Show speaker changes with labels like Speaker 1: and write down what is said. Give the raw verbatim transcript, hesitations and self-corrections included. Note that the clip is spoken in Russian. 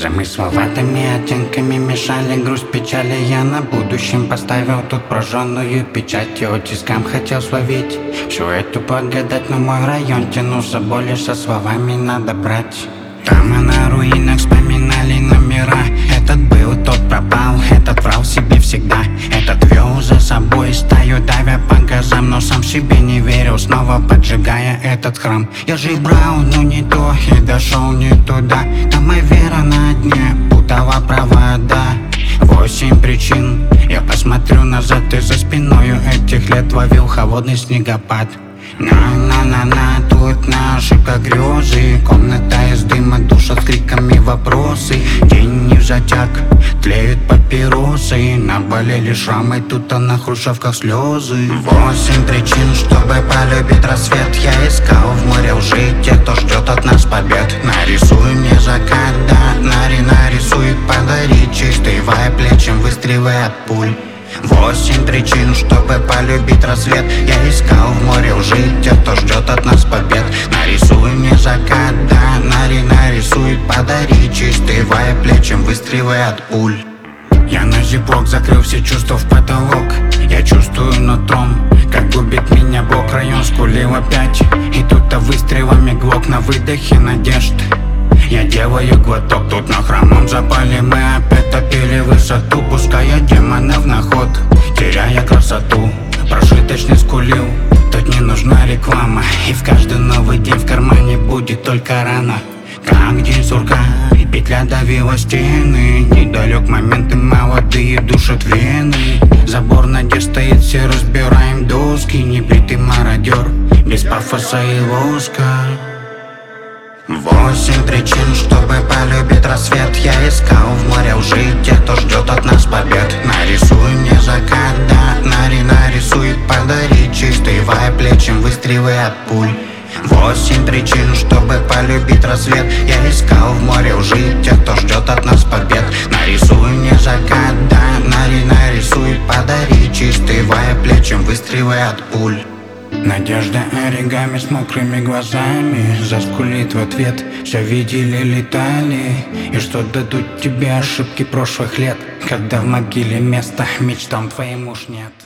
Speaker 1: мы с воватыми оттенками мешали грусть печали. Я на будущем поставил тут прожженную печать. И оттиском хотел словить всю эту благодать. Но мой район тянулся более, со словами надо брать. Там мы на руинах вспоминали номера. Этот был, тот пропал, этот врал себе всегда. Этот вел за собой стаю, давя по газам, но сам себе не верил, снова поджигая этот храм. Я же брал, но не то, и дошел не туда. Там моя вера на дне путала провода. Восемь причин, я посмотрю назад, и за спиною этих лет ловил холодный снегопад. На-на-на-на, тут наши как грезы. Комната из дыма, душа с криками вопросы. День не в затяг, тлеют папиросы. Наболели шрамы, тут а на хрущевках слезы. Восемь причин, чтобы полюбить рассвет. Я искал в море лжи тех, кто ждет от нас побед. Нарисуй мне закат, да, нари нарисуй. Подари чистый вайб, лечим выстрелы от пуль. Восемь причин, чтобы полюбить рассвет. Я искал в море лжи тех, кто ждет от нас побед. Нарисуй мне закат, да, нари нарисуй. Подари чистый вайб, лечим выстрелы от пуль. Я на зиблок закрыл все чувства в потолок. Я чувствую нутром, как губит меня Бог. Район скулил опять, и тут-то выстрелами глок. На выдохе надежд я делаю глоток. Тут на хромом запале мы опять топили высоту, пуская демонов на ход, теряя красоту. Прошиточный скулил, тут не нужна реклама. И в каждый новый день в кармане будет только рана. Как день сурка, петля давила стены. Недалек момент, и молодые душат вены. Забор надежд стоит, все разбираем доски. Небритый мародер, без пафоса и воска. Восемь причин, чтобы полюбить рассвет. Я искал в море лжи тех, кто ждет от нас побед. Нарисуй мне закат, да, нари нарисуй. Подари чистый вайб, лечим выстрелы от пуль. Восемь причин, чтобы полюбить рассвет. Я искал в море лжи тех, кто ждет от нас побед. Нарисуй мне закат, да, нари нарисуй. Подари чистый вайб, лечим выстрелы от пуль. Надежда оригами с мокрыми глазами заскулит в ответ. Все видели, летали. И что дадут тебе ошибки прошлых лет, когда в могиле места мечтам твоим уж нет.